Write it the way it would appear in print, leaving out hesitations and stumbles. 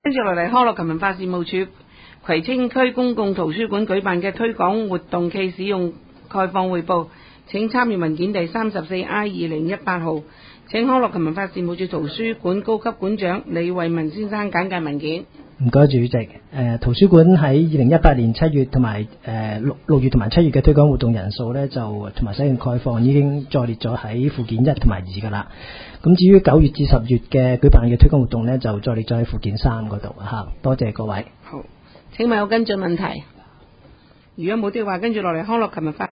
跟住落嚟，康樂及文化事務署葵青區公共圖書館舉辦嘅推廣活動暨使用概況匯報，請參閱文件第 34I2018 號。請康樂及文化事務署圖書館高級館長李惠文先生簡介文件。 唔該主席，圖書館喺2018年7月同埋6月同埋7月嘅推廣活動人數呢，就同埋使用概況已經載列咗喺附件1同埋2噶啦。咁至於9月至10月嘅舉辦嘅推廣活動呢，就載列咗喺附件3嗰度嚇。多謝各位。 好，請問有跟進問題？如果冇的話，跟住落嚟康樂及文化